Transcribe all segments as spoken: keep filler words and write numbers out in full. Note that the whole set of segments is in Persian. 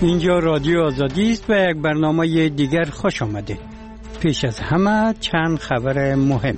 اینجا رادیو آزادی است و یک برنامه دیگر خوش آمدید. پیش از همه چند خبر مهم.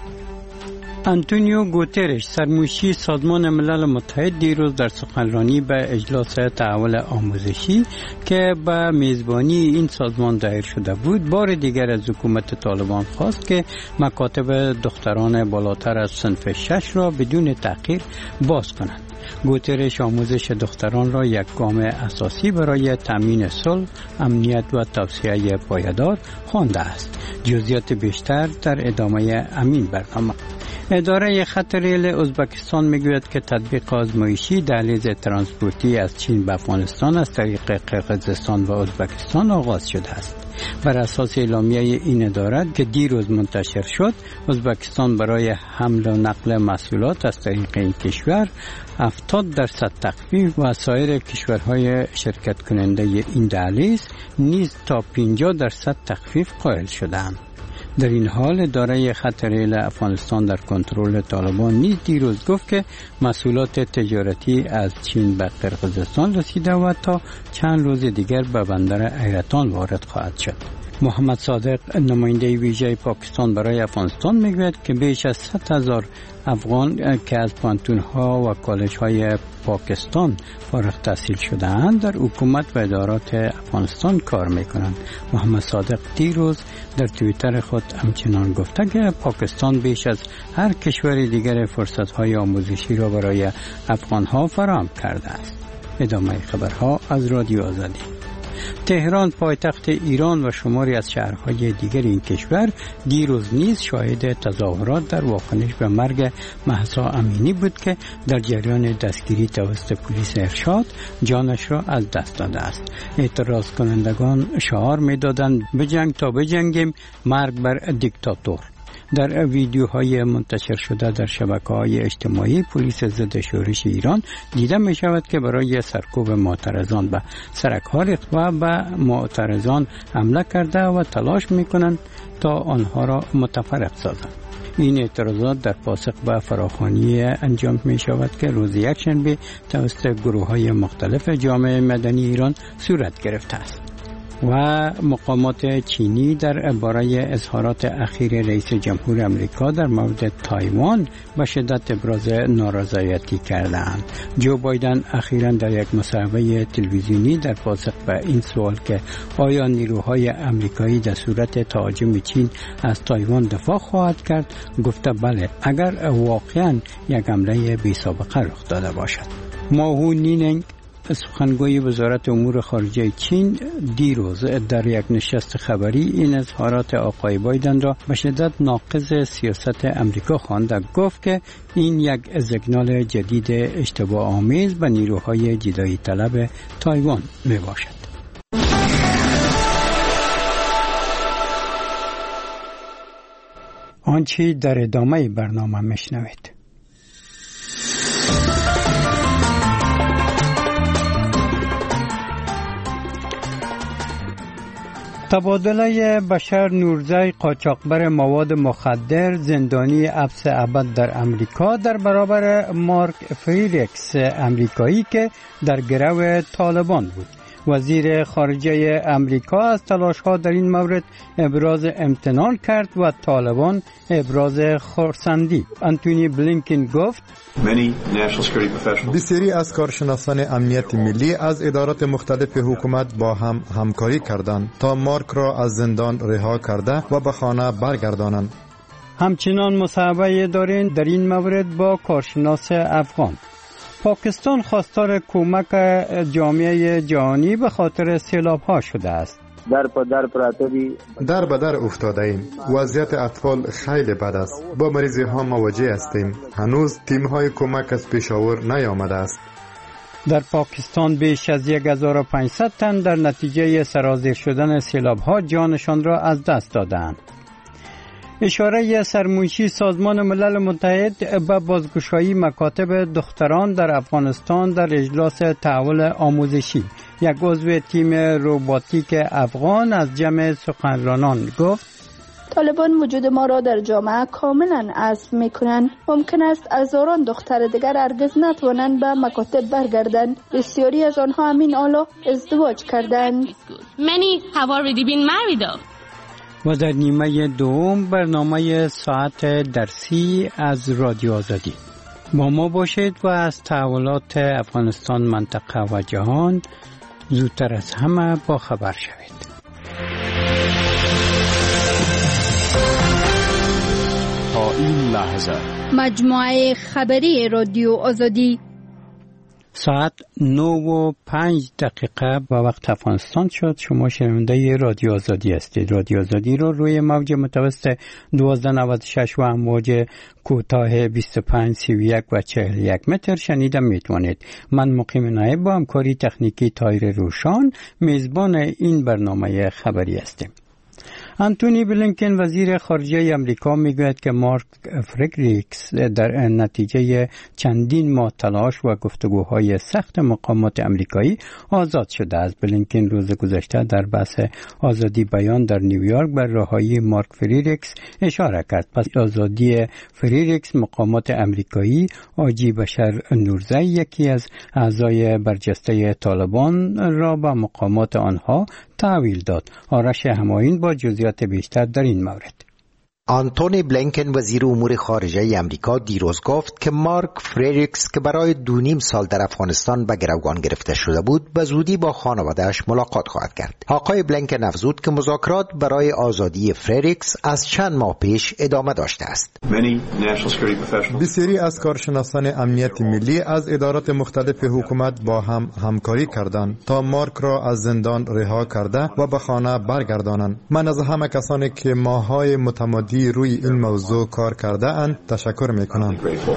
آنتونیو گوترش سرموشی سازمان ملل متحد دیروز در سخنرانی به اجلاس تحول آموزشی که به میزبانی این سازمان دایر شده بود بار دیگر از حکومت طالبان خواست که مکاتب دختران بالاتر از صنف شش را بدون تأخیر باز کنند. گوترش آموزش دختران را یک گام اساسی برای تامین صلح، امنیت و توسعه پایدار خوانده است. جزئیات بیشتر در ادامه همین برنامه. اداره خط ریل ازبکستان میگوید که تطبیق آزمایشی دهلیز ترانسپورتی از چین به افغانستان از طریق قرقیزستان و ازبکستان آغاز شده است. بر اساس اعلامیه این اداره که دیروز منتشر شد، ازبکستان برای حمل و نقل محصولات از طریق این کشور هفتاد درصد تخفیف و سایر کشورهای شرکت کننده این دهلیز نیز تا پنجاه درصد تخفیف قائل شدند. در این حال اداره خط ریل افغانستان در کنترل طالبان نیز دیروز گفت که محصولات تجارتی از چین به قرقیزستان رسیده و تا چند روز دیگر به بندر حیرتان وارد خواهد شد. محمد صادق نماینده ویژه پاکستان برای افغانستان میگوید که بیش از صد هزار افغان که از پانتون‌ها و کالج‌های پاکستان فارغ التحصیل شده‌اند در حکومت و ادارات افغانستان کار می‌کنند. محمد صادق دیروز در توییتر خود همچنان گفته که پاکستان بیش از هر کشور دیگر فرصت‌های آموزشی را برای افغان‌ها فراهم کرده است. ادامه خبرها از رادیو آزادی. تهران پایتخت ایران و شماری از شهرهای دیگر این کشور دیروز نیز شاهد تظاهرات در واکنش به مرگ مهسا امینی بود که در جریان دستگیری توسط پلیس ارشاد جانش را از دست داده است. اعتراض کنندگان شعار می‌دادند بجنگ تا بجنگیم، مرگ بر دیکتاتور. در ویدیوهای منتشر شده در شبکه‌های اجتماعی پلیس ضد شورش ایران دیده می شود که برای سرکوب معترضان به سرک‌ها ریخت و به معترضان حمله کرده و تلاش می کنند تا آنها را متفرق سازند. این اعتراضات در پاسخ به فراخوانی انجام می شود که روز یکشنبه توسط گروه‌های مختلف جامعه مدنی ایران صورت گرفته است. و مقامات چینی در باره اظهارات اخیر رئیس جمهور امریکا در مورد تایوان به شدت ابراز نارضایتی کردند. جو بایدن اخیراً در یک مصاحبه تلویزیونی در پاسخ به این سوال که آیا نیروهای امریکایی در صورت تهاجم چین از تایوان دفاع خواهد کرد گفته بله، اگر واقعاً یک حمله بی‌سابقه رخ داده باشد. ماهو نینگ سخنگوی وزارت امور خارجه چین دیروز در یک نشست خبری این اظهارات آقای بایدن را به شدت ناقض سیاست امریکا خواند و گفت که این یک سیگنال جدید اشتباه آمیز به نیروهای جدایی طلب تایوان می باشد. آنچه در ادامه برنامه میشنوید. تبادله بشر نورزی قاچاقبر مواد مخدر زندانی حبس ابد در امریکا در برابر مارک فریدریکس امریکایی که در گرو طالبان بود. وزیر خارجه امریکا از تلاش‌ها در این مورد ابراز امتنان کرد و طالبان ابراز خرسندی. آنتونی بلینکن گفت بسیاری از کارشناسان امنیت ملی از ادارات مختلف حکومت با هم همکاری کردند تا مارک را از زندان رها کرده و به خانه برگردانند. همچنان مصاحبه داریم در این مورد با کارشناس افغان. پاکستان خواستار کمک جامعه جهانی به خاطر سیلاب‌ها شده است. در په در پراته دي در به در افتاده ایم. وضعیت اطفال خیلی بد است. با مریضی ها مواجه هستیم. هنوز تیم های کمک از پیشاور نیامده است. در پاکستان بیش از هزار و پانصد تن در نتیجه سرازیر شدن سیلاب‌ها جانشان را از دست دادند. اشاره سرموشی سازمان ملل متحد به بازگشایی مکاتب دختران در افغانستان در اجلاس تحول آموزشی. یک عضو تیم روباتیک افغان از جمع سخنرانان گفت طالبان وجود ما را در جامعه کاملا حذف میکنند. ممکن است هزاران دختر دیگر هرگز نتوانند به مکاتب برگردند. بسیاری از آنها همین حالا ازدواج کردند. Many have already been married. و در نیمه دوم برنامه ساعت درسی از رادیو آزادی با ما باشید و از تحولات افغانستان، منطقه و جهان زودتر از همه با خبر شوید. تا این لحظه مجموعه خبری رادیو آزادی ساعت نه و پنج دقیقه با وقت افغانستان شد. شما شنونده رادیو آزادی هستید. رادیو آزادی رو روی موج متوسط دوازده نود و شش و امواج کوتاه بیست و پنج سی و یک و چهل و یک متر شنیده میتوانید. من مقیم نایب با همکاری تکنیکی تایر روشان میزبان این برنامه خبری هستیم. انتونی بلینکن وزیر خارجه امریکا میگوید که مارک فریدریکس در نتیجه چندین ماه تلاش و گفتگوهای سخت مقامات امریکایی آزاد شده است. بلینکن روز گذشته در بحث آزادی بیان در نیویورک بر رهایی مارک فریدریکس اشاره کرد. پس آزادی فریدریکس مقامات امریکایی حاجی بشر نورزی یکی از اعضای برجسته طالبان را به مقامات آنها تحویل داد. آرش همایون با جزئیات بیشتر در این مورد. آنتونی بلینکن وزیر امور خارجه امریکا دیروز گفت که مارک فریدریکس که برای دو نیم سال در افغانستان به گروگان گرفته شده بود به زودی با خانواده‌اش ملاقات خواهد کرد. آقای بلینکن افزود که مذاکرات برای آزادی فریدریکس از چند ماه پیش ادامه داشته است. بسیاری از کارشناسان امنیت ملی از ادارات مختلف حکومت با هم همکاری کردند تا مارک را از زندان رها کرده و به خانه برگردانند. من از همه کسانی که ماه‌های متمادی روی این موضوع کار کرده اند تشکر میکنم.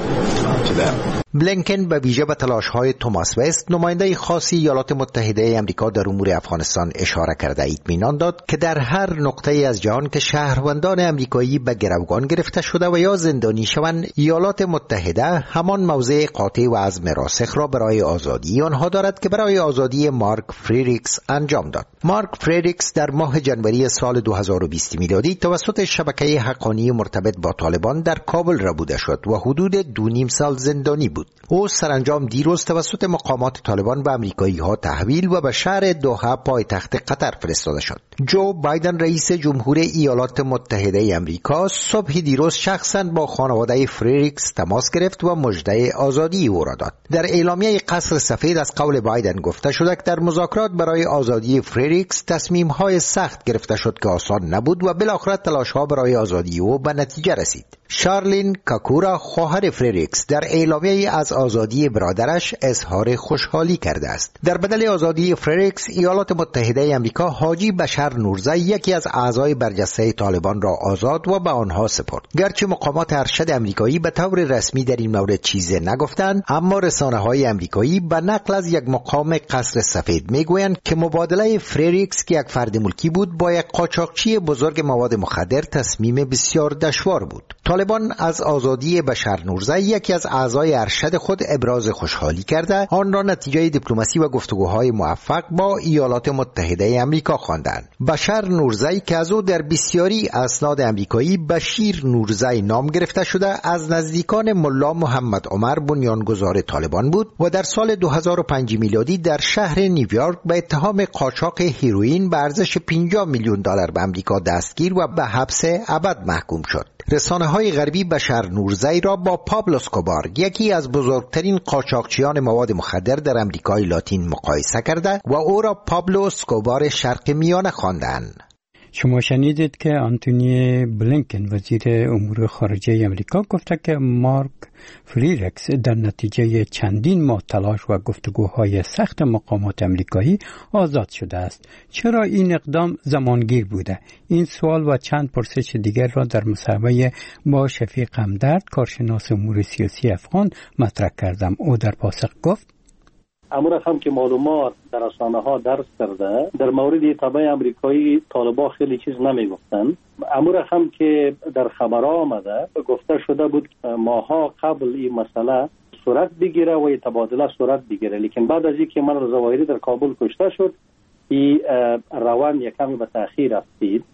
بلینکن به ویژه به تلاش‌های توماس وست نماینده خاص ایالات متحده آمریکا در امور افغانستان اشاره کرده اطمینان داد که در هر نقطه‌ای از جهان که شهروندان امریکایی به گروگان گرفته شده و یا زندانی شوند، ایالات متحده همان موضع قاطع و عزم راسخ را برای آزادی آنها دارد که برای آزادی مارک فریدریکس انجام داد. مارک فریدریکس در ماه جنوری سال دو هزار و بیست میلادی توسط شبکه حقانی مرتبط با طالبان در کابل ربوده شد و حدود دو نیم سال زندانی بود. او سرانجام دیروز توسط مقامات طالبان به امریکایی ها تحویل و به شهر دوحه پایتخت قطر فرستاده شد. جو بایدن رئیس جمهور ایالات متحده امریکا صبح دیروز شخصا با خانواده فریدریکس تماس گرفت و مژده آزادی او را داد. در اعلامیه قصر سفید از قول بایدن گفته شده که در مذاکرات برای آزادی فریدریکس تصمیم های سخت گرفته شد که آسان نبود و بالاخره تلاش ها برای آزادی او به نتیجه رسید. شارلین کاکورا خواهر فریدریکس در اعلامیه از آزادی برادرش اظهار خوشحالی کرده است. در بدل آزادی فریدریکس ایالات متحده آمریکا حاجی بشر نورزی یکی از اعضای برجسته طالبان را آزاد و به آنها سپرد. گرچه مقامات ارشد آمریکایی به طور رسمی در این مورد چیزی نگفتند، اما رسانه‌های آمریکایی به نقل از یک مقام قصر سفید میگویند که مبادله فریدریکس که یک فرد ملکی بود با یک قاچاقچی بزرگ مواد مخدر تصمیم بسیار دشوار بود. طالبان از آزادی بشر نورزی یکی از اعضای ارشد خود ابراز خوشحالی کرده، آن را نتیجه دیپلماسی و گفتگوهای موفق با ایالات متحده آمریکا خواندند. بشر نورزی که از او در بسیاری اسناد آمریکایی بشیر نورزی نام گرفته شده، از نزدیکان ملا محمد عمر بنیانگذار طالبان بود و در سال دو هزار و پنج میلادی در شهر نیویورک به اتهام قاچاق هیروئین به ارزش پنجاه میلیون دلار به آمریکا دستگیر و به حبس ابد محکوم شد. رسانه‌های غربی بشر نورزی را با پابلو اسکوبار یکی از بزرگترین قاچاقچیان مواد مخدر در امریکای لاتین مقایسه کرده و او را پابلو اسکوبار شرق میانه خواندند. شما شنیدید که آنتونی بلینکن وزیر امور خارجه امریکا گفته که مارک فریدریکس در نتیجه چندین ماه تلاش و گفتگوهای سخت مقامات امریکایی آزاد شده است. چرا این اقدام زمانگیر بوده؟ این سوال و چند پرسش دیگر را در مصاحبه با شفیق همدرد کارشناس امور سیاسی افغان مطرح کردم. او در پاسخ گفت: امور هم که معلومات در رسانه‌ها درس کرده، در مورد تابع امریکایی طالبان خیلی چیز نمیگفتن. امور هم که در خبرها آمده گفته شده بود ماها قبل این مسئله صورت بگیره و تبادله صورت بگیره، لیکن بعد از اینکه من ظواهری در کابل کشته شد این روان یکمی به تأخیر افتید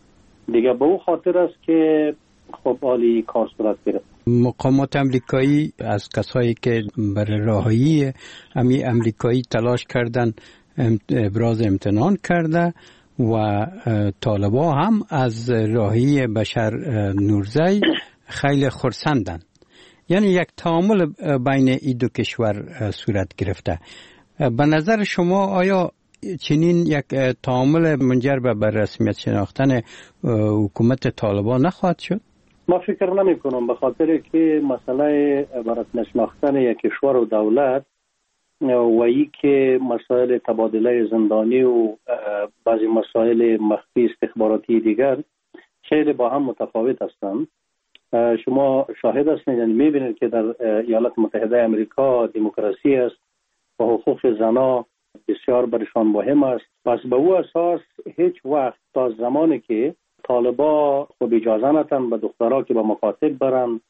دیگه به او خاطر است که خب عالی کار صورت گرفت. مقامات امریکایی از کسایی که برای رهایی امی امریکایی تلاش کردن ابراز امتنان کرده و طالبا هم از رهایی بشر نورزی خیلی خرسندن. یعنی یک تعامل بین این دو کشور صورت گرفته. به نظر شما آیا چنین یک تعامل منجر به رسمیت شناختن حکومت طالبان نخواهد شد؟ ما فکر نمی کنم، به خاطر که مسئله برای شناختن یک کشور و دولت و ای که مسائل تبادله زندانی و بعضی مسائل مخفی استخباراتی دیگر خیلی با هم متفاوت هستند. شما شاهد هستید، یعنی میبینید که در ایالات متحده امریکا دموکراسی است و حقوق زنا بسیار برشان مهم است. پس به او اساس هیچ وقت تا زمانی که طالبا خب اجازه نتن به دخترها که به مکاتب برن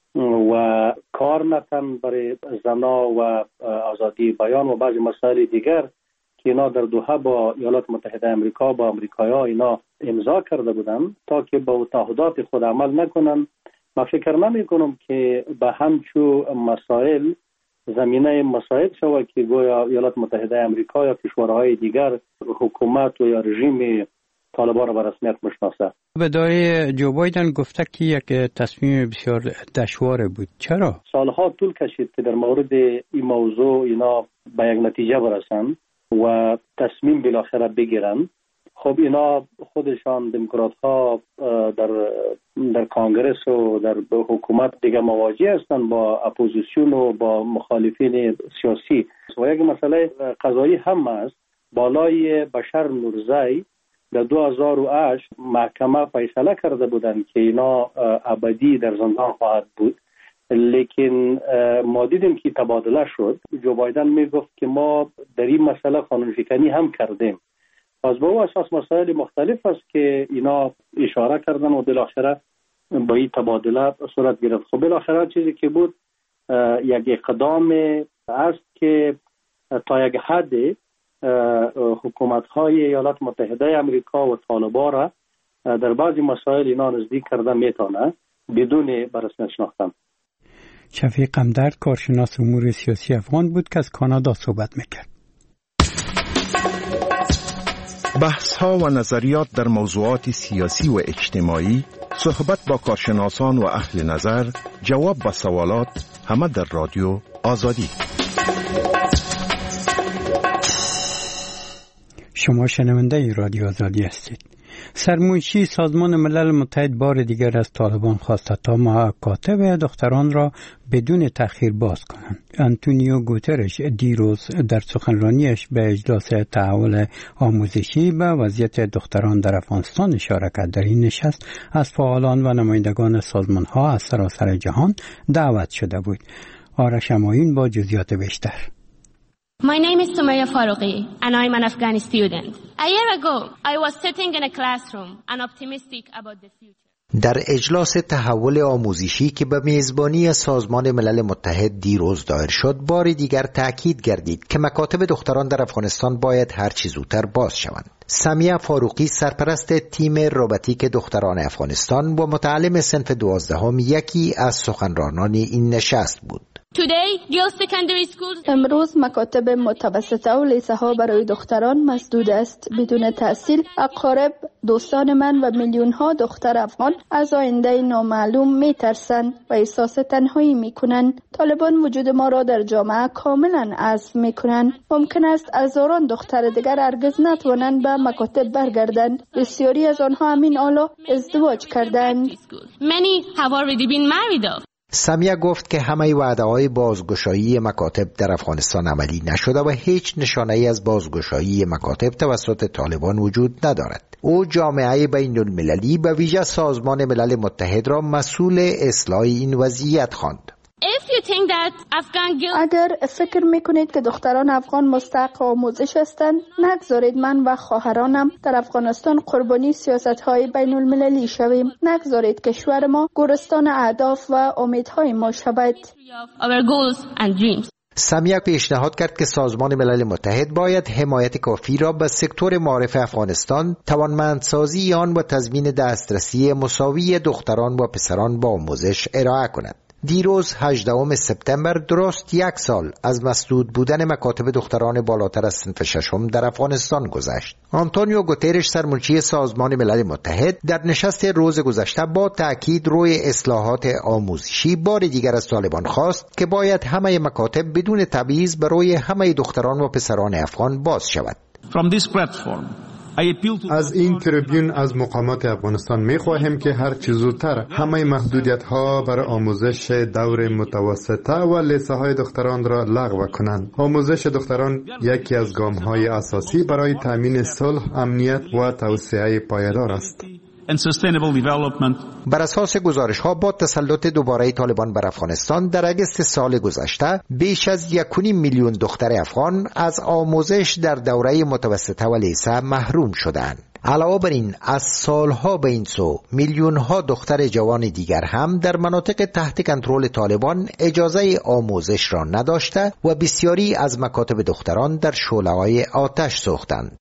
و کار نتن برای زنا و آزادی بیان و بعضی مسائل دیگر که اینا در دوحه با ایالات متحده امریکا با امریکایی‌ها اینا امضا کرده بودن تا که با تعهدات خود عمل نکنن، من فکر نمی کنم که به همچو مسائل زمینه مساعد شود که گویا ایالات متحده امریکا یا کشورهای دیگر حکومت و یا رژیم طالبان را به رسمیت بشناسه. بدای جو بایدن گفته که یک تصمیم بسیار دشوار بود. چرا؟ سالها طول کشید که در مورد این موضوع اینا به یک نتیجه برسن و تصمیم بالاخره بگیرن. خب اینا خودشان دموکرات ها در در کانگرس و در حکومت دیگه مواجه هستند با اپوزیسیون و با مخالفین سیاسی و یک مسئله قضایی هم است. بالای بشر نورزی در دو هزار و هشت محکمه فیصله کرده بودند که اینا ابدی در زندان خواهد بود، لیکن ما دیدیم که تبادله شد. جو بایدن می گفت که ما در این مسئله قانون شکنی هم کردیم. پس به او اساس مسائل مختلف است که اینا اشاره کردن و بالاخره با این تبادله صورت گرفت. خب بالاخره چیزی که بود یک اقدام است که تا یک حد حکومت‌های ایالات متحده امریکا و طالبان را در بعضی مسائل اینا نزدیک کردن میتونه بدون بررسی شناختن. شفیق قمدرد کارشناس امور سیاسی افغان بود که از کانادا صحبت میکرد. بحث ها و نظریات در موضوعات سیاسی و اجتماعی، صحبت با کارشناسان و اهل نظر، جواب به سوالات، همه در رادیو آزادی. شما شنونده رادیو آزادی هستید. سرمنشی سازمان ملل متحد بار دیگر از طالبان خواسته تا مکاتب دختران را بدون تأخیر باز کنند. آنتونیو گوترش دیروز در سخنرانیش به اجلاس تحول آموزشی به وضعیت دختران در افغانستان اشاره کرد. در این نشست از فعالان و نمایندگان سازمان‌ها از سراسر جهان دعوت شده بود. آرش اماین با جزئیات بیشتر. My name is Sumaya Faruqi and I'm an Afghani student. A year ago, I was sitting in a classroom and optimistic about the future. در اجلاس تحول آموزشی که به میزبانی سازمان ملل متحد دیروز دایر شد، بار دیگر تأکید گردید که مکاتب دختران در افغانستان باید هر چه زودتر باز شوند. سمیه فاروقی سرپرست تیم روباتیک دختران افغانستان و متعلم صنف دوازدهم یکی از سخنرانان این نشست بود. امروز مکاتب متوسطه و لیسه ها برای دختران مسدود است. بدون تحصیل اقارب، دوستان من و میلیون ها دختر افغان از آینده نامعلوم می ترسند و احساس تنهایی می کنند. طالبان وجود ما را در جامعه کاملا حذف می کنند. ممکن است هزاران دختر دیگر هرگز نتوانند به مکاتب برگردند. بسیاری از آنها همین حالا ازدواج کردند. سمیه گفت که همه وعده‌های بازگشایی مکاتب در افغانستان عملی نشده و هیچ نشانه‌ای از بازگشایی مکاتب توسط طالبان وجود ندارد. او جامعه بین المللی به ویژه سازمان ملل متحد را مسئول اصلاح این وضعیت خواند. اگر فکر میکنید که دختران افغان مستحق آموزش هستند، نگذارید من و خواهرانم در افغانستان قربانی سیاست‌های بین المللی شویم. نگذارید کشور ما گورستان اهداف و امیدهای ما شود. سمیک پیشنهاد کرد که سازمان ملل متحد باید حمایت کافی را به سکتور معارف افغانستان، توانمندسازی آن و تضمین دسترسی مساوی دختران و پسران با آموزش ارائه کند. دیروز هجدهم سپتامبر درست یک سال از مسدود بودن مکاتب دختران بالاتر از صنف ششم در افغانستان گذشت. آنتونیو گوترش سرمنشی سازمان ملل متحد در نشست روز گذشته با تأکید روی اصلاحات آموزشی بار دیگر از طالبان خواست که باید همه مکاتب بدون تبعیض برای همه دختران و پسران افغان باز شود. From this platform از این تریبیون از مقامات افغانستان می خواهیم که هر چه زودتر همه محدودیت ها برای آموزش دور متوسطه و لیسه های دختران را لغو کنند. آموزش دختران یکی از گام های اساسی برای تامین صلح، امنیت و توسعه پایدار است. بر اساس گزارش ها با تسلط دوباره طالبان بر افغانستان در اگست سال گذشته بیش از یک و نیم میلیون دختر افغان از آموزش در دوره متوسطه و لیسه محروم شدند. علاوه بر این از سالها به این سو میلیون ها دختر جوان دیگر هم در مناطق تحت کنترل طالبان اجازه آموزش را نداشته و بسیاری از مکاتب دختران در شعله‌های آتش سوختند.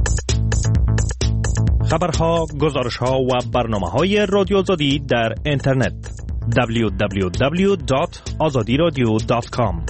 خبرها، گزارشها و برنامه‌های رادیو آزادی در اینترنت دبلیو دبلیو دبلیو دات آزادی رادیو دات کام.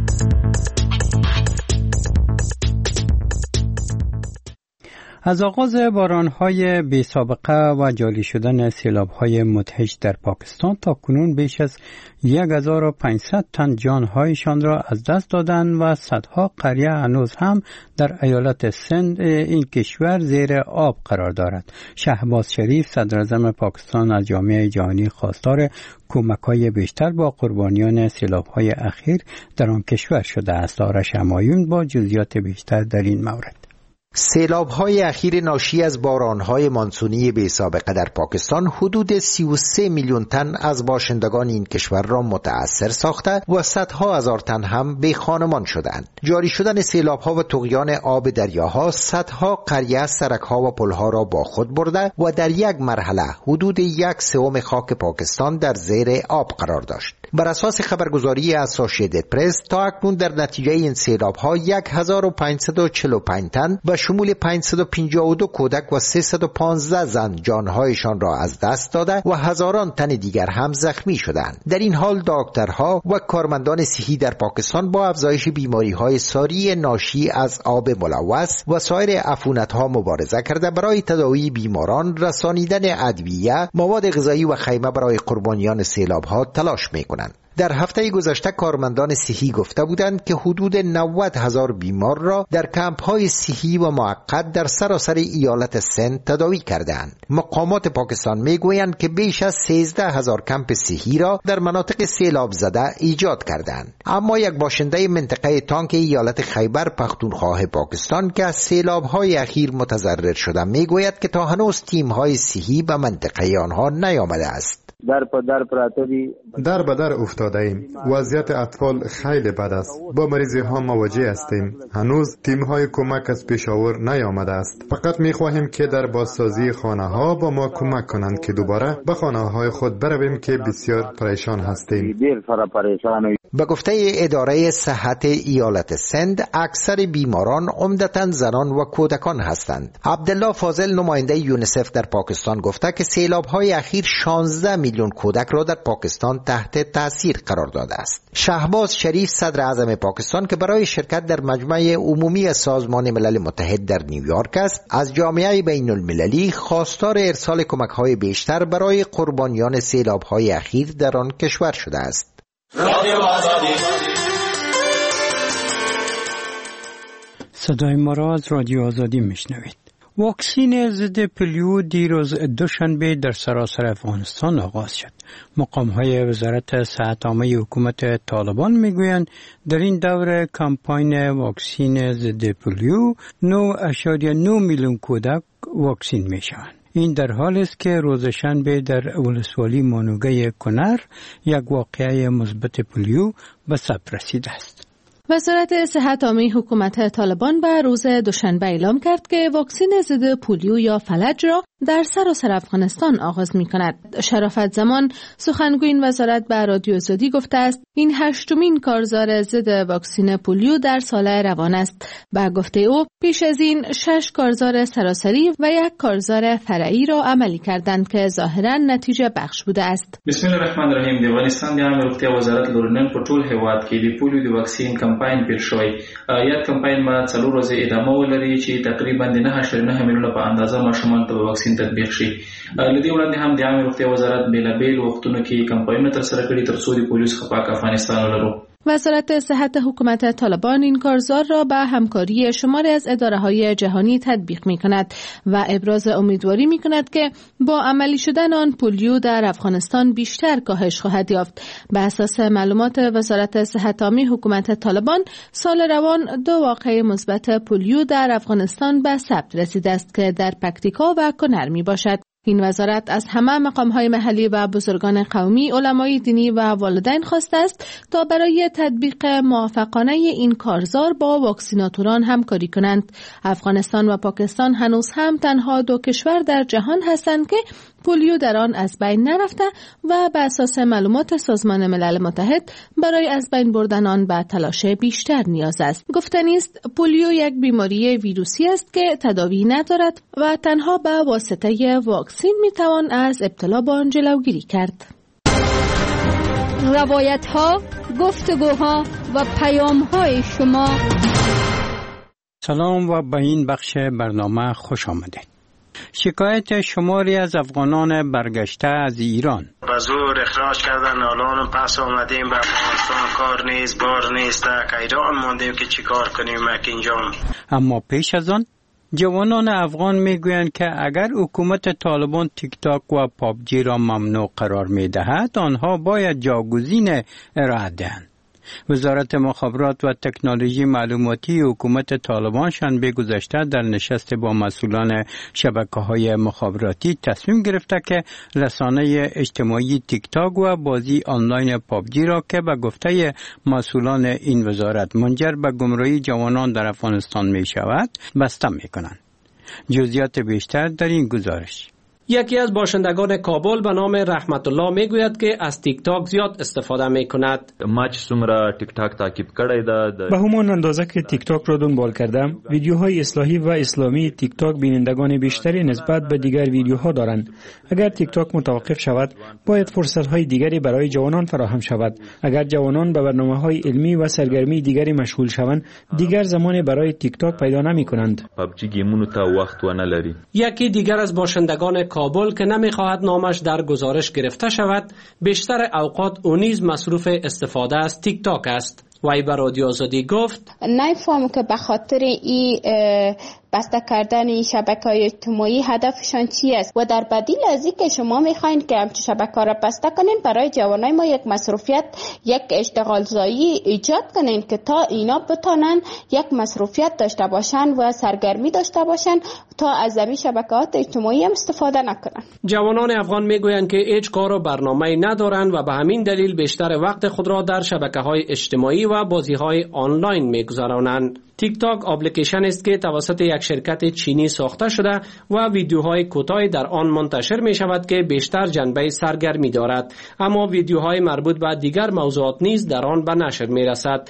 از آغاز باران‌های بی‌سابقه و جاری شدن سیلاب‌های مدهش در پاکستان تا کنون بیش از هزار و پانصد تن جان‌هایشان را از دست دادند و صدها قریه هنوز هم در ایالت سند این کشور زیر آب قرار دارد. شهباز شریف صدراعظم پاکستان از جامعه جهانی خواستار کمک‌های بیشتر با قربانیان سیلاب‌های اخیر در آن کشور شده است. آرش همایون با جزئیات بیشتر در این مورد. سیلاب‌های اخیر ناشی از باران‌های مانسونی بی‌سابقه در پاکستان حدود سی و سه میلیون تن از باشندگان این کشور را متأثر ساخته و صدها هزار تن هم بی خانمان شدند. جاری شدن سیلاب‌ها و طغیان آب دریاها صدها قریه، سرک‌ها و پل‌ها را با خود برده و در یک مرحله حدود یک سوم خاک پاکستان در زیر آب قرار داشت. بر اساس خبرگزاری اسوسییتد پرس تا اکنون در نتیجه این سیلاب‌ها هزار و پانصد و چهل و پنج تن و شمول پانصد و پنجاه و دو کودک و سیصد و پانزده زن جانهایشان را از دست داده و هزاران تن دیگر هم زخمی شدند. در این حال دکترها و کارمندان صحی در پاکستان با افزایش بیماری‌های ساری ناشی از آب ملوث و سایر عفونت‌ها مبارزه کرده برای تداوی بیماران، رسانیدن ادویه، مواد غذایی و خیمه برای قربانیان سیلاب‌ها تلاش می‌کنند. در هفته گذشته کارمندان صحی گفته بودند که حدود نود هزار بیمار را در کمپ‌های صحی و موقت در سراسر ایالت سند تداوی کردند. مقامات پاکستان میگویند که بیش از سیزده هزار کمپ صحی را در مناطق سیلاب زده ایجاد کردند. اما یک باشنده منطقه تانک ایالت خیبر پختونخوا پاکستان که از سیلاب‌های اخیر متضرر شده میگوید که تا هنوز تیم‌های صحی به منطقه آنها نیامده است. در په در پراته دي در به در افتاده ایم. وضعیت اطفال خیلی بد است. با مریضی ها مواجه هستیم. هنوز تیم های کمک از پیشاور نیامده است. فقط می خواهیم که در بازسازی خانه ها با ما کمک کنند که دوباره به خانه های خود برویم که بسیار پریشان هستیم. به گفته اداره صحت ایالت سند اکثر بیماران عمدتاً زنان و کودکان هستند. عبدالله فاضل نماینده یونیسف در پاکستان گفته که سیلاب‌های اخیر شانزده میلیون کودک را در پاکستان تحت تاثیر قرار داده است. شهباز شریف صدر اعظم پاکستان که برای شرکت در مجمع عمومی سازمان ملل متحد در نیویورک است، از جامعه بین المللی خواستار ارسال کمک‌های بیشتر برای قربانیان سیلاب‌های اخیر در آن کشور شده است. رادیو آزادی. صدای ما را از رادیو آزادی میشنوید. واکسین ضد پولیو دیروز دوشنبه در سراسر افغانستان آغاز شد. مقام‌های وزارت صحت عامه حکومت طالبان میگویند در این دوره کمپاین واکسین ضد پولیو نه ممیز نه میلیون کودک واکسین میشوند. این در حالی است که روز شنبه در ولسوالی مانوگه کنر یک واقعه مثبت پولیو به ثبت رسیده است. وزارت صحت عامه حکومت طالبان به روز دوشنبه اعلام کرد که واکسن ضد پولیو یا فلج را در سراسر افغانستان آغاز می کند. شرافت زمان سخنگوی این وزارت به رادیو آزادی گفته است این هشتمین کارزار ضد واکسن پولیو در سال روان است. به گفته او پیش از این شش کارزار سراسری و یک کارزار فرعی را عملی کردند که ظاهرا نتیجه بخش بوده است. بسم الله الرحمن الرحیم. د افغانستان د عامه روغتیا وزارت لورنن په ټول هیواد کې د پولیو د واکسین کمپاین پیل شوی. یاد کمپاین ما څلور ورځې ادامه ولري چې تقریبا د نه اعشاریه نه میلیونه په اندازه ماشومان ته واکسین تطبیق شي. لدی وړاندې هم د عامه روغتیا وزارت بیلابیل وختونو کې کمپاینونه ترسره کړي تر څو د پولیو څخه پاک افغانستان ولرو. وزارت صحت حکومت طالبان این کارزار را به همکاری شماری از اداره‌های جهانی تطبیق می‌کند و ابراز امیدواری می‌کند که با عملی شدن آن پولیو در افغانستان بیشتر کاهش خواهد یافت. به اساس معلومات وزارت صحت عامه حکومت طالبان سال روان دو واقعه مثبت پولیو در افغانستان به ثبت رسیده است که در پکتیکا و کنر میباشد. این وزارت از همه مقام‌های محلی و بزرگان قومی، علمای دینی و والدین خواسته است تا برای تطبیق موافقانه این کارزار با واکسیناتوران همکاری کنند. افغانستان و پاکستان هنوز هم تنها دو کشور در جهان هستند که پولیو در آن از بین نرفته و به اساس معلومات سازمان ملل متحد برای از بین بردن آن به تلاش بیشتر نیاز است. گفتنی است پولیو یک بیماری ویروسی است که تداوی ندارد و تنها به واسطه واکسین میتوان از ابتلا به آن جلوگیری کرد. روایت ها، گفتگوها و پیام های شما. سلام و به این بخش برنامه خوش آمدید. شکایت شماری از افغانان برگشته از ایران به زور اخراج کردن، الان پس آمدیم به افغانستان، کار نیست، بار نیست، که ایران ماندیم که چی کار کنیم که اینجا. اما پیش از آن جوانان افغان میگویند که اگر حکومت طالبان تیک تاک و پابجی را ممنوع قرار میدهد آنها باید جاگزین ارائه دهند. وزارت مخابرات و تکنولوژی معلوماتی حکومت طالبان شنبه گذشته در نشست با مسئولان شبکه‌های مخابراتی تصمیم گرفته که رسانه اجتماعی تیک تاک و بازی آنلاین پابجی را که به گفته مسئولان این وزارت منجر به گمراهی جوانان در افغانستان می شود بسته می کنند. جزئیات بیشتر در این گزارش. یکی از باشندگان کابل به نام رحمت الله میگوید که از تیک تاک زیاد استفاده میکند. ما چې څومره تیک تاک تعقیب کړی ده، به همان اندازه که تیک تاک را دنبال کردم، ویدیوهای اصلاحی و اسلامی تیک تاک بینندگان بیشتری نسبت به دیگر ویدیوها دارند. اگر تیک تاک متوقف شود، باید فرصت‌های دیگری برای جوانان فراهم شود. اگر جوانان به برنامه‌های علمی و سرگرمی دیگری مشغول شوند، دیگر زمان برای تیک تاک پیدا نمی‌کنند. پابجی گیمونو ته وخت و نه لري. یکی دیگر از باشندگان کابل که نمیخواهد نامش در گزارش گرفته شود، بیشتر اوقات او نیز مصروف استفاده از تیک تاک است. وی به رادیو آزادی گفت نمیفهمم که به خاطر این بسته کردن این شبکه‌های اجتماعی هدفشان چی است و در بدیل از این که شما میخواین که همچه شبکه‌ها را بسته کنین، برای جوانای ما یک مصروفیت، یک اشتغال زایی ایجاد کنین که تا اینا بتونن یک مصروفیت داشته باشن و سرگرمی داشته باشن تا از این شبکه‌های اجتماعی هم استفاده نکنن. جوانان افغان میگویند که هیچ کار و برنامه‌ای ندارند و به همین دلیل بیشتر وقت خود را در شبکه‌های اجتماعی و بازی‌های آنلاین میگذرانند. تیک تاک اپلیکیشن است که توسط یک شرکت چینی ساخته شده و ویدیوهای کوتاهی در آن منتشر می شود که بیشتر جنبه سرگرمی دارد، اما ویدیوهای مربوط به دیگر موضوعات نیز در آن به نشر می رسد.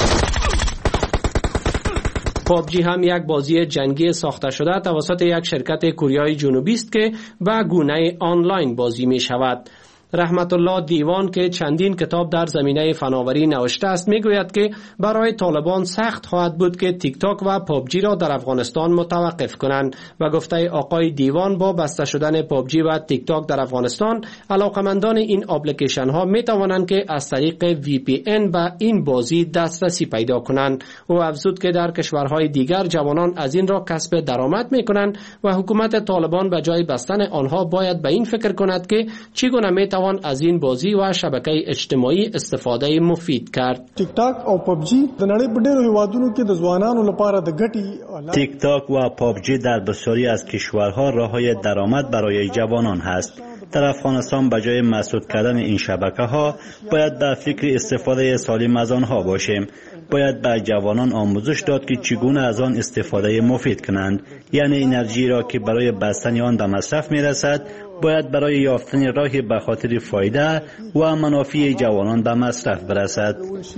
پابجی هم یک بازی جنگی ساخته شده توسط یک شرکت کره جنوبی است که به گونه آنلاین بازی می شود. رحمت الله دیوان که چندین کتاب در زمینه فناوری نوشته است میگوید که برای طالبان سخت خواهد بود که تیک تاک و پابجی را در افغانستان متوقف کنند و گفته آقای دیوان با بسته شدن پابجی و تیک تاک در افغانستان علاقمندان این اپلیکیشن ها می توانند که از طریق وی پی ان به این بازی دسترسی پیدا کنند. او افزود که در کشورهای دیگر جوانان از این را کسب درآمد می کنند و حکومت طالبان به جای بستن آنها باید به این فکر کند که چگونه می از این بازی و شبکه اجتماعی استفاده مفید کرد. تیک تاک او پابجی د نړۍ په ډېرو هیوادونو کې د ځوانانو لپاره د ګټې. تیک تاک و پابجی در بسیاری از کشورها راههای درآمد برای جوانان هست. در افغانستان به جای مسدود کردن این شبکه ها باید به فکر استفاده سالم از آنها باشیم. باید به جوانان آموزش داد که چگونه از آن استفاده مفید کنند، یعنی انرژی را که برای بستن آن به مصرف می رسد باید برای یافتن راهی به خاطر فایده و منافع جوانان به مصرف برسد.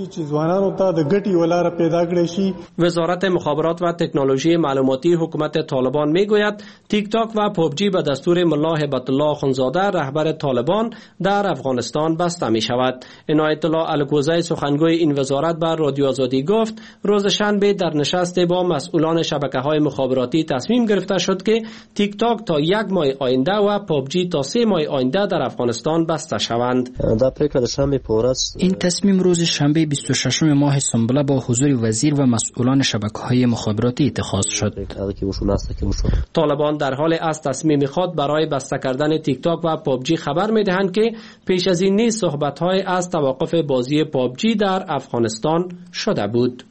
وزارت مخابرات و تکنولوژی معلوماتی حکومت طالبان میگوید تیک تاک و پابجی به دستور ملا هبت الله خونزاده رهبر طالبان در افغانستان بسته می شود. عنایت الله الکوزی سخنگوی این وزارت بر رادیو آزادی گفت روز شنبه در نشست با مسئولان شبکه‌های مخابراتی تصمیم گرفته شد که تیک تاک تا یک ماه آینده و پابجی تا سه ماه آینده در افغانستان بسته شوند. این تصمیم روز شنبه بیست و ششم ماه سنبله با حضور وزیر و مسئولان شبکه‌های مخابراتی اتخاذ شد. طالبان در حال از تصمیم خود برای بسته کردن تیک تاک و پابجی خبر می‌دهند که پیش از این نیز صحبت‌های از توقف بازی پابجی در افغانستان شده بود.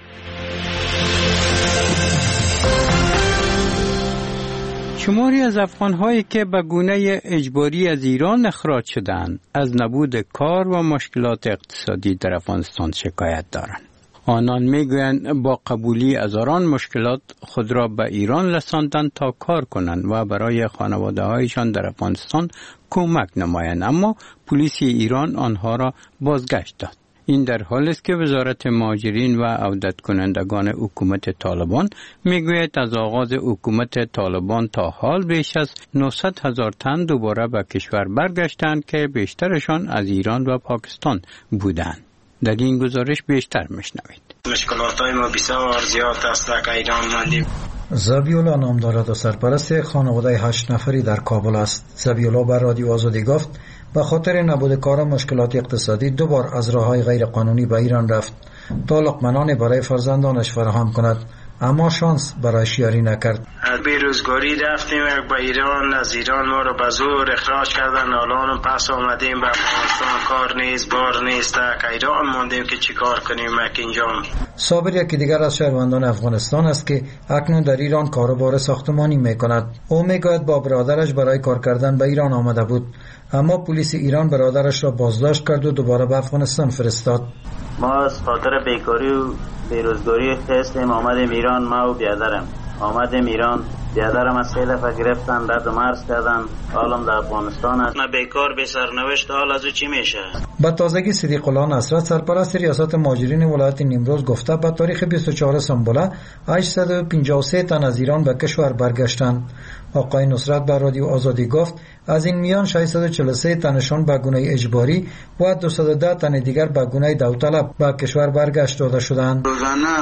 شماری از افغان‌هایی که به گونه اجباری از ایران اخراج شدند از نبود کار و مشکلات اقتصادی در افغانستان شکایت دارند. آنان میگویند با قبولی هزاران مشکلات خود را به ایران رساندند تا کار کنند و برای خانواده‌هایشان در افغانستان کمک نمایند، اما پلیس ایران آنها را بازگشت داد. این در حالی است که وزارت مهاجرین و عودت کنندگان حکومت طالبان میگوید از آغاز حکومت طالبان تا حال بیش از نهصد هزار تن دوباره به کشور برگشتند که بیشترشان از ایران و پاکستان بودند. در این گزارش بیشتر میشنوید. مشکلات‌های ما بسیار زیاد است در ایران ماندیم. زبیولا نام دارد و سرپرست خانواده هشت نفری در کابل است. زبیولا بر رادیو آزادی گفت به خاطر نبود کار و مشکلات اقتصادی دوبار از راه‌های غیر قانونی به ایران رفت تا لقمه‌نانی برای فرزندانش فراهم کند، اما شانس برایش یاری نکرد. از بیروزگاری رفتیم به ایران، از ایران ما رو به زور اخراج کردن، الان پس آمدیم به افغانستان، کار نیست، بار نیست، که ایران ماندیم که چی کار کنیم اینجا. صابر یکی دیگر از شهروندان افغانستان است که اکنون در ایران کاروبار ساختمانی میکند. او میگوید با برادرش برای کار کردن به ایران آمده بود، اما پلیس ایران برادرش را بازداشت کرد و دوباره به افغانستان فرستاد. ما از خاطر بیکاری و بیروزگاری خستیم آمدیم ایران. ما و بیادرم آمدیم ایران. بیادرم از سه دفعه گرفتن، درد مرز کردن، حالم در افغانستان است. نه بیکار بی سرنوشت، حال از او چی میشه؟ با تازگی صدیق الله نصرت سرپرست ریاست مهاجرین ولایت نیمروز گفته به تاریخ بیست و چهارم سنبله هشتصد و پنجاه و سه تن از ایران به کشور برگشتند. آقای نصرت بر رادیو آزادی گفت از این میان ششصد و چهل و سه تنشان به گونه اجباری و دویست و ده تن دیگر به گونه داوطلب به کشور برگشت داده شدند. روزانه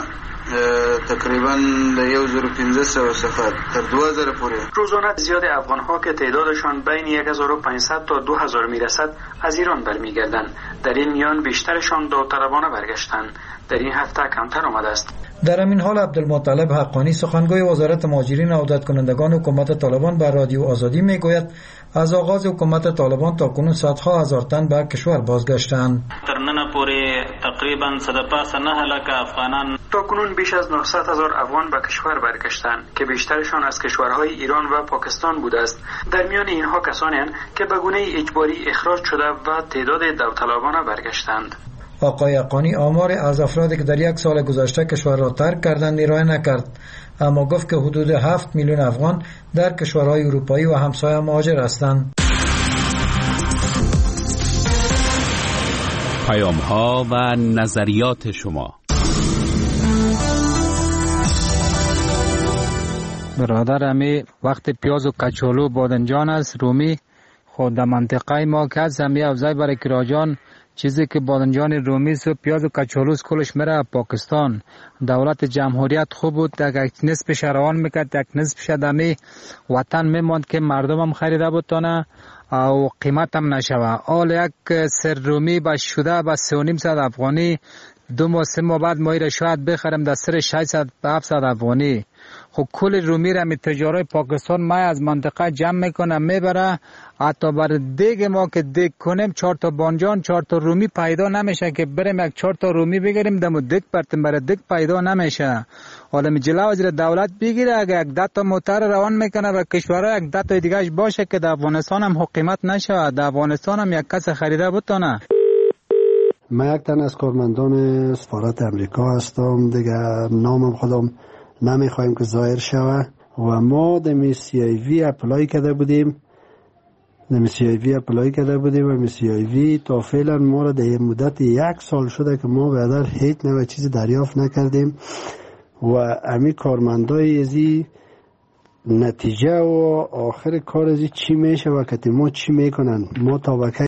تقریبا هزار و پانصد سفر تا دو هزار پوره. روزانه زیاد افغان ها که تعدادشان بین هزار و پانصد تا دو هزار میرسد از ایران برمیگردند. در این میان بیشترشان داوطلبانه برگشتند. در این هفته کمتر آمده است. در همین حال عبدالمطلب حقانی سخنگوی وزارت مهاجرین و عودت کنندگان حکومت طالبان بر رادیو آزادی میگوید از آغاز حکومت طالبان تا کنون صدها هزار تن به کشور بازگشتند. در نن پوری تقریبا صد و پنجاه و نه لک افغانان تا کنون بیش از نهصد هزار افغان به کشور برگشتند که بیشترشان از کشورهای ایران و پاکستان بوده است. در میان اینها کسانی هستند که به گونه اجباری اخراج شده و تعداد داوطلبانه برگشتند. آقای حقانی آمار از افرادی که در یک سال گذشته کشور را ترک کردند ارائه نکرد، اما گفت که حدود هفت میلیون افغان در کشورهای اروپایی و همسایه مهاجر هستند. پیام‌ها و نظریات شما. برادر امی وقت پیاز و کچالو بادنجان است رومی خود در منطقه ما که از همی افزای برای کراجان چیزی که بادنجان رومی و پیاز و کچالوس کلش میره پاکستان. دولت جمهوریت خوب بود، یک نصفش روان میکرد، یک نصفش دمی وطن میماند که مردم هم خریده بودتانه او قیمت هم نشوه. آل یک سر رومی با شده با سه و نیم صد افغانی دو ماه سه ماه بعد ما را شاید بخرم در سر ششصد هفتصد افغانی. خب کل رومی را می تجارای پاکستان ما از منطقه جمع میکنه میبره، حتی برای دیگ ما که دیگ کنیم چهار تا بانجان چهار تا رومی پیدا نمیشه که بریم یک چهار تا رومی بگیریم دمو دیگ برتیم، برای دیگ پیدا نمیشه. حالا می جلو از دولت بگیره اگه یک ده تا موتر روان میکنه و کشورها یک ده تا دیگهش باشه که در افغانستان هم حکومت نشه، در افغانستان هم یک کس خریده بتونه. من یک تن از کارمندان سفارت امریکا هستم دیگه، نامم خودم نمیخوایم که ظاهر شوه و ما دمی سی آی وی اپلای کرده بودیم دمی سی آی وی اپلای کرده بودیم و سی آی وی تا فعلا ما را در مدت یک سال شده که ما بیادر هیچ نوع چیز دریافت نکردیم و امی کارمندای ازی نتیجه و آخر کار ازی چی میشه و که ما چی میکنن ما تا